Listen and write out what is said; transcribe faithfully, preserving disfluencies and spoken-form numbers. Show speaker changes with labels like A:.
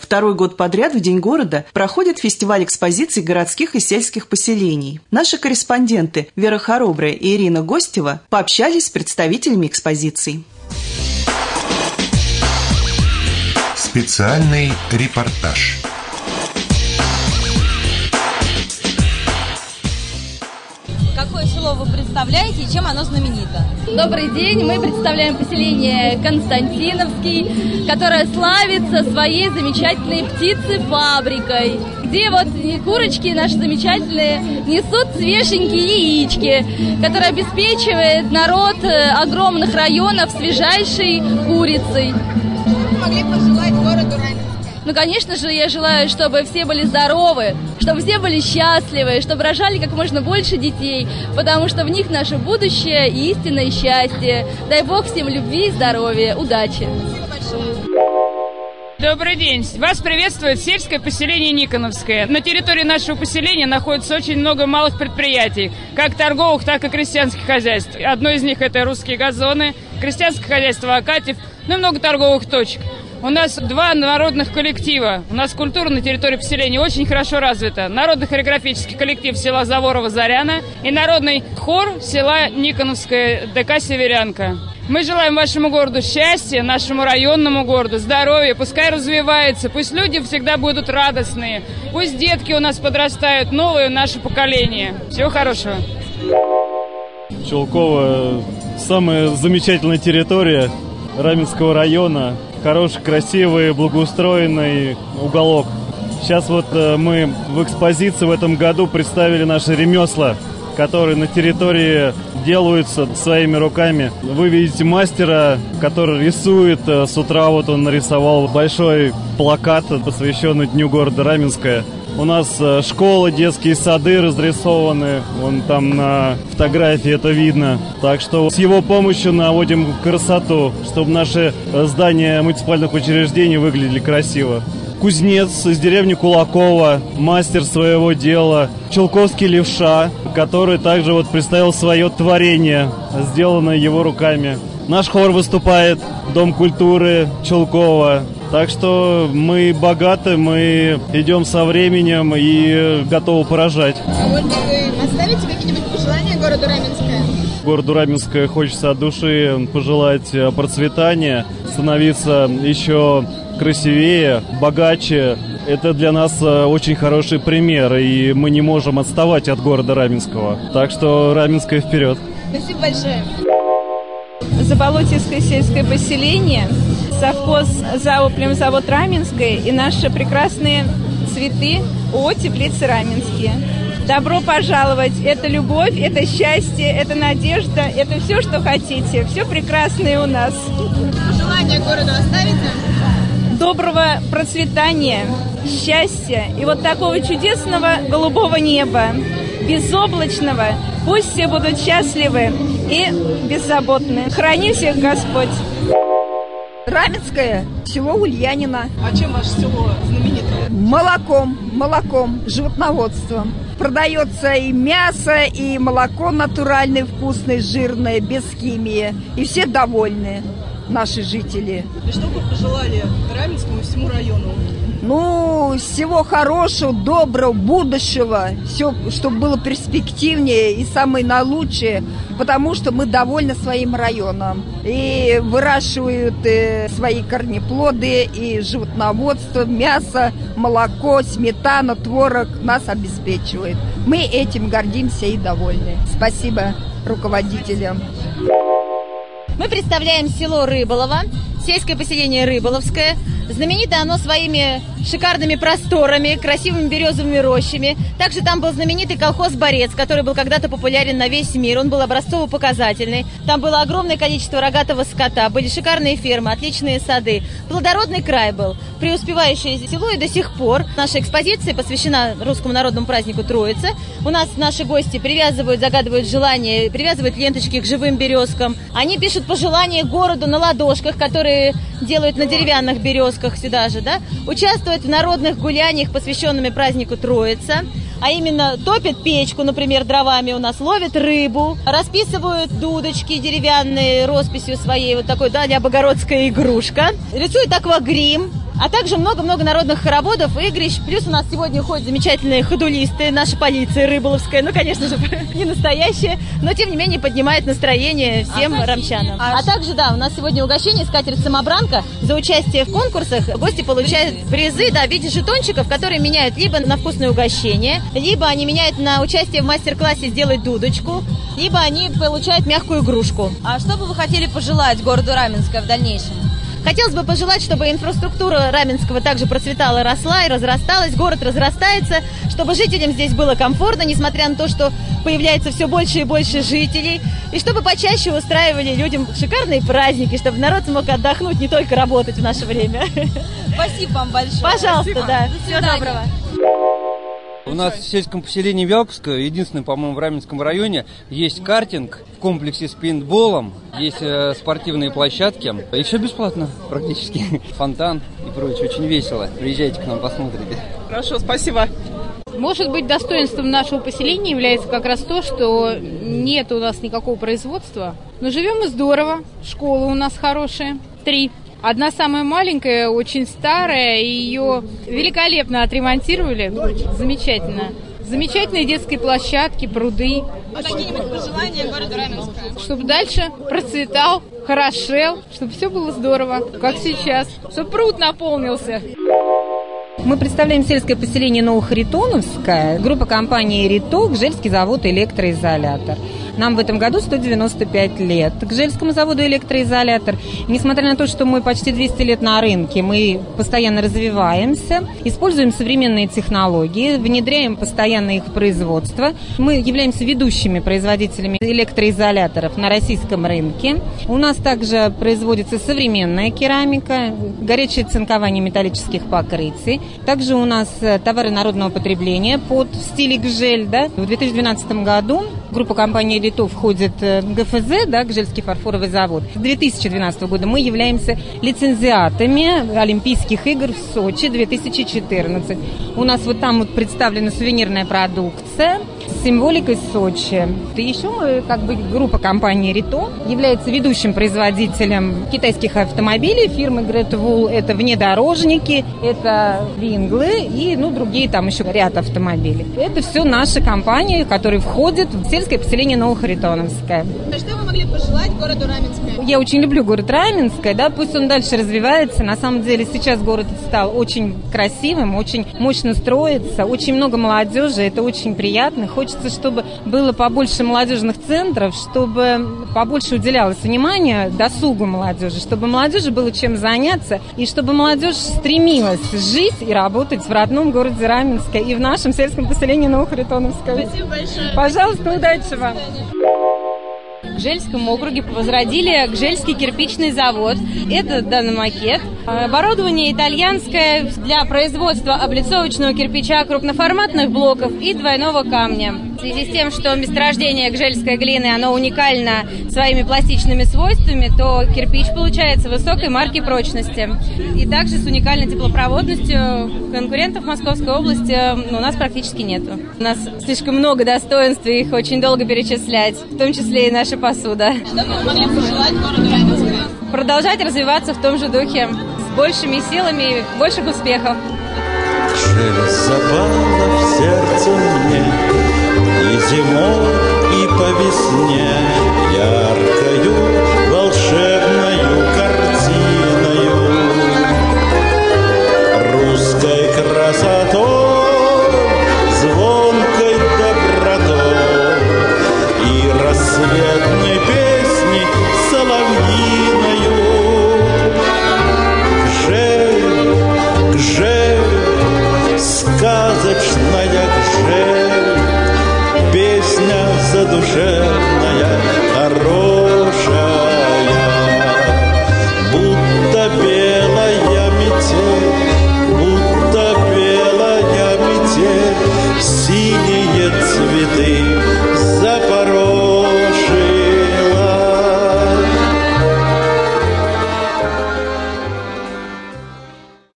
A: Второй год подряд в День города проходит фестиваль экспозиций городских и сельских поселений. Наши корреспонденты Вера Хоробрая и Ирина Гостева пообщались с представителями экспозиций.
B: Специальный репортаж.
C: Какое село вы представляете и чем оно знаменито?
D: Добрый день! Мы представляем поселение Константиновский, которое славится своей замечательной птицефабрикой, где вот курочки наши замечательные несут свеженькие яички, которые обеспечивает народ огромных районов свежайшей курицей.
C: Что вы могли пожелать городу Раменское?
D: Ну, конечно же, я желаю, чтобы все были здоровы, чтобы все были счастливы, чтобы рожали как можно больше детей, потому что в них наше будущее и истинное счастье. Дай Бог всем любви и здоровья. Удачи!
C: Спасибо большое.
E: Добрый день! Вас приветствует сельское поселение Никоновское. На территории нашего поселения находится очень много малых предприятий, как торговых, так и крестьянских хозяйств. Одно из них – это русские газоны, крестьянское хозяйство Акатьев, ну и много торговых точек. У нас два народных коллектива. У нас культура на территории поселения очень хорошо развита. Народно-хореографический коллектив села Заворово-Заряна и народный хор села Никоновское ДК «Северянка». Мы желаем вашему городу счастья, нашему районному городу здоровья. Пускай развивается, пусть люди всегда будут радостные. Пусть детки у нас подрастают, новое наше поколение. Всего хорошего.
F: Чулково – самая замечательная территория Раменского района. Хороший, красивый, благоустроенный уголок. Сейчас вот э, мы в экспозиции в этом году представили наши ремесла, которые на территории делаются своими руками. Вы видите мастера, который рисует. С утра вот он нарисовал большой плакат, посвященный Дню города Раменское. У нас школа, детские сады разрисованы, вон там на фотографии это видно. Так что с его помощью наводим красоту, чтобы наши здания муниципальных учреждений выглядели красиво. Кузнец из деревни Кулакова, мастер своего дела. Чулковский левша, который также вот представил свое творение, сделанное его руками. Наш хор выступает, Дом культуры Чулкова. Так что мы богаты, мы идем со временем и готовы поражать.
C: А вот вы оставите какие-нибудь пожелания городу Раменское?
F: Городу Раменское хочется от души пожелать процветания, становиться еще красивее, богаче. Это для нас очень хороший пример, и мы не можем отставать от города Раменского. Так что Раменское вперед!
C: Спасибо большое!
G: Заболотистское сельское поселение, совхоз ЗАО «Племзавод Раменское» и наши прекрасные цветы ООО «Теплицы Раменские». Добро пожаловать! Это любовь, это счастье, это надежда, это все, что хотите. Все прекрасное у нас.
C: Пожелания городу оставите?
G: Доброго процветания, счастья и вот такого чудесного голубого неба, безоблачного. Пусть все будут счастливы и беззаботны. Храни всех Господь.
H: Раменское, село Ульянина.
C: А чем ваше село знаменито?
H: Молоком, молоком, животноводством. Продается и мясо, и молоко натуральное, вкусное, жирное, без химии. И все довольны, наши жители.
C: И что бы пожелали Раменскому и всему району?
H: Ну, всего хорошего, доброго, будущего. Все, чтобы было перспективнее и самое наилучшее, потому что мы довольны своим районом. И выращивают э, свои корнеплоды, и животноводство, мясо, молоко, сметана, творог нас обеспечивает. Мы этим гордимся и довольны. Спасибо руководителям.
C: Мы представляем село Рыболово, сельское поселение Рыболовское. Знаменито оно своими шикарными просторами, красивыми березовыми рощами. Также там был знаменитый колхоз «Борец», который был когда-то популярен на весь мир. Он был образцово-показательный. Там было огромное количество рогатого скота, были шикарные фермы, отличные сады. Плодородный край был, преуспевающее село, и до сих пор наша экспозиция посвящена русскому народному празднику Троица. У нас наши гости привязывают, загадывают желания, привязывают ленточки к живым березкам. Они пишут пожелания городу на ладошках, которые делают на деревянных березках сюда же, да, участвуют в народных гуляниях, посвященными празднику Троица, а именно топят печку, например, дровами у нас, ловят рыбу, расписывают дудочки деревянные росписью своей, вот такой, да, богородская игрушка, рисуют аквагрим, А также много-много народных хороводов, игрищ. Плюс у нас сегодня ходят замечательные ходулисты, наша полиция рыболовская. Ну, конечно же, не настоящая, но, тем не менее, поднимает настроение всем а рамчанам. А, а также, да, у нас сегодня угощение «Скатерть-самобранка». За участие в конкурсах гости получают призы, да, в виде жетончиков, которые меняют либо на вкусное угощение, либо они меняют на участие в мастер-классе «Сделать дудочку», либо они получают мягкую игрушку.
B: А что бы вы хотели пожелать городу Раменское в дальнейшем?
C: Хотелось бы пожелать, чтобы инфраструктура Раменского также процветала, росла и разрасталась, город разрастается, чтобы жителям здесь было комфортно, несмотря на то, что появляется все больше и больше жителей, и чтобы почаще устраивали людям шикарные праздники, чтобы народ смог отдохнуть, не только работать в наше время.
B: Спасибо вам большое.
C: Пожалуйста,
B: Спасибо.
C: да.
B: Всего доброго.
I: У нас в сельском поселении Вялковское, единственное, по-моему, в Раменском районе, есть картинг в комплексе с пейнтболом, есть э, спортивные площадки, и все бесплатно практически. Фонтан и прочее, очень весело. Приезжайте к нам, посмотрите.
J: Хорошо, спасибо.
K: Может быть, достоинством нашего поселения является как раз то, что нет у нас никакого производства, но живем мы здорово, школы у нас хорошие, три. Одна самая маленькая, очень старая, и ее великолепно отремонтировали, замечательно. Замечательные детские площадки, пруды.
B: А какие-нибудь пожелания городу Раменское?
K: Чтобы дальше процветал, хорошел, чтобы все было здорово, как сейчас, чтобы пруд наполнился.
L: Мы представляем сельское поселение Новохаритоновское, группа компании «Риток», Гжельский завод «Электроизолятор». Нам в этом году сто девяносто пять лет. К Гжельскому заводу «Электроизолятор», несмотря на то, что мы почти двести лет на рынке, мы постоянно развиваемся, используем современные технологии, внедряем постоянно их производство. Мы являемся ведущими производителями электроизоляторов на российском рынке. У нас также производится современная керамика, горячее цинкование металлических покрытий. Также у нас товары народного потребления под в стиле Гжель. Да? В две тысячи двенадцатом году группа компании «Литов» входит в ГФЗ, да, Гжельский фарфоровый завод. С две тысячи двенадцатого года мы являемся лицензиатами Олимпийских игр в Сочи две тысячи четырнадцать. У нас вот там вот представлена сувенирная продукция с символикой Сочи. И еще мы, как бы, группа компании «Рито» является ведущим производителем китайских автомобилей фирмы Great Wall. Это внедорожники, это винглы и, ну, другие там еще ряд автомобилей. Это все наши компании, которые входят в сельское поселение Новохаритоновское.
B: Что вы могли пожелать городу Раменское?
L: Я очень люблю город Раменское, да, пусть он дальше развивается. На самом деле сейчас город стал очень красивым, очень мощно строится, очень много молодежи, это очень приятно. Хочется, чтобы было побольше молодежных центров, чтобы побольше уделялось внимания досугу молодежи, чтобы молодежи было чем заняться, и чтобы молодежь стремилась жить и работать в родном городе Раменское и в нашем сельском поселении Новохаритоновское.
B: Спасибо большое.
L: Пожалуйста, удачи вам.
K: В Гжельском округе возродили Гжельский кирпичный завод. Это данный макет. Оборудование итальянское для производства облицовочного кирпича, крупноформатных блоков и двойного камня. В связи с тем, что месторождение гжельской глины, оно уникально своими пластичными свойствами, то кирпич получается высокой марки прочности. И также с уникальной теплопроводностью. Конкурентов в Московской области у нас практически нету. У нас слишком много достоинств, и их очень долго перечислять, в том числе и наша посуда.
B: Что бы вы могли пожелать городу Раменское?
K: Продолжать развиваться в том же духе, с большими силами и больших успехов.
M: Шелест запала в сердце мне и зимой, и по весне, яркою волшебною картиною, русской красотой